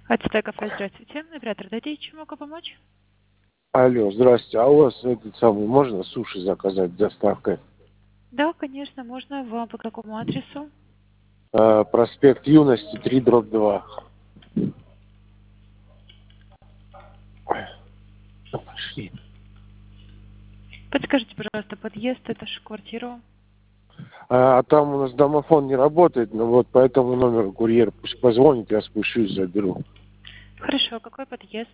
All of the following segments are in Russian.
Ацтек кафе, здравствуйте. Оператор, дайте, чем могу помочь? Алло, здрасте. А у вас этот самый, можно суши заказать с доставкой? Да, конечно, можно. Вам по какому адресу? Проспект Юности, 3/2. Ой, ну пошли. Подскажите, пожалуйста, подъезд, это же квартиру. А там у нас домофон не работает, ну вот по этому номеру курьер пусть позвонит, я спущусь, заберу. Хорошо, какой подъезд?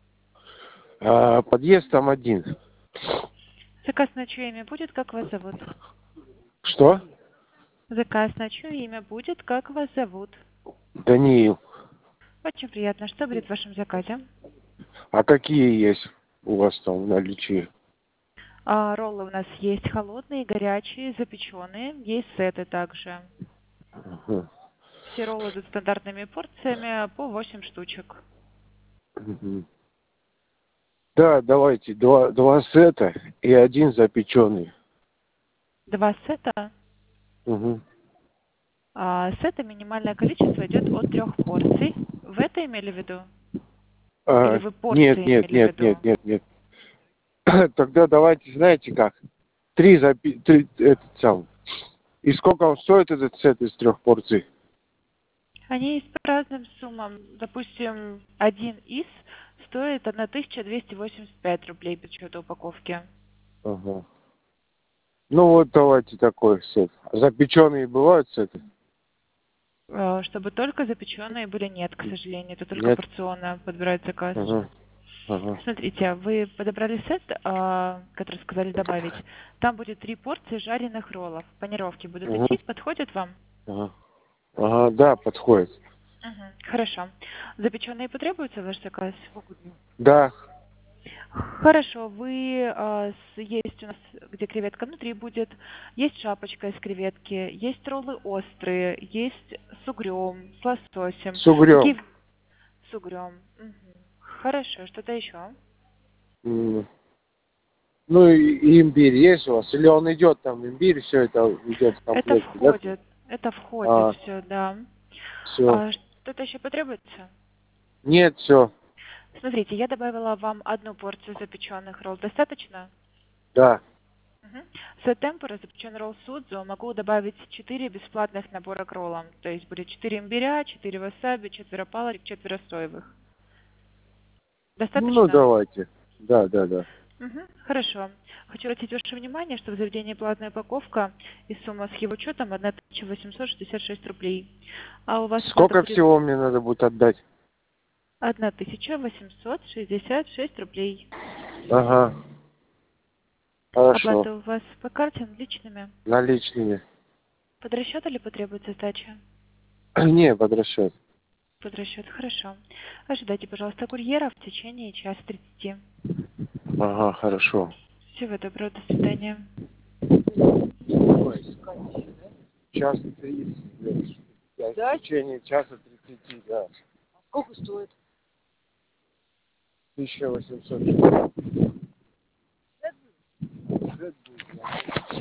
Подъезд там один. Заказ на чье имя будет, как вас зовут? Что? Заказ на чье имя будет, как вас зовут? Даниил. Очень приятно. Что будет в вашем заказе? А какие есть у вас там в наличии? Роллы у нас есть холодные, горячие, запеченные. Есть сеты также. Ага. Все роллы идут стандартными порциями по 8 штучек. Мгм. Да, давайте два сета и один запеченный. Два сета. Угу. Сета минимальное количество идет от 3 порций. Вы это имели в виду? Или вы Нет, порции нет, имели в нет, виду? нет, нет, нет. Тогда давайте, знаете как? Три, этот сам. И сколько он стоит, этот сет из 3 порций? Они есть по разным суммам. Допустим, один из стоит 1285 рублей без учета упаковки. Ага. Ну вот давайте такой сет. Запеченные бывают сеты? Чтобы только запеченные были, нет, к сожалению. Это только Нет? порционно подбирать заказ. Ага. Ага. Смотрите, вы подобрали сет, который сказали добавить. Там будет 3 порции жареных роллов. Панировки будут Ага. идти, подходят вам? Ага. Ага, да, подходит. Мгм. Хорошо. Запеченные потребуются в ваш заказ? Да. Хорошо. Есть у нас, где креветка внутри будет, есть шапочка из креветки, есть роллы острые, есть с угрём, с лососем. С угрём. Какие с угрём? Мгм. Хорошо. Что-то еще? М. Ну и имбирь есть у вас? Или он идет там, имбирь, все это идет в Это комплекте, да? входит. Это входит все, да. Все. Что-то еще потребуется? Нет, все. Смотрите, я добавила вам 1 порцию запеченных ролл. Достаточно? Да. Мгм. Сет темпура, запеченный ролл судзу, могу добавить 4 бесплатных набора к роллам. То есть будет 4 имбиря, 4 васаби, 4 палочек, 4 соевых. Ну Достаточно? давайте. Да, да, да. Мгм. Хорошо. Хочу обратить ваше внимание, что в заведении платная упаковка и сумма с его учетом 1866 рублей. А у вас оплата Сколько будет всего мне надо будет отдать? 1866 рублей. Ага. Хорошо. Оплата у вас по карте наличными. Наличными. Под расчет или потребуется сдача? Не, под расчет. Под расчет, хорошо. Ожидайте, пожалуйста, курьера в течение часа 30. Ага, хорошо. Всего доброго, до свидания. Ой, час 30, да? В течение часа 30, да. Сколько стоит? 1800.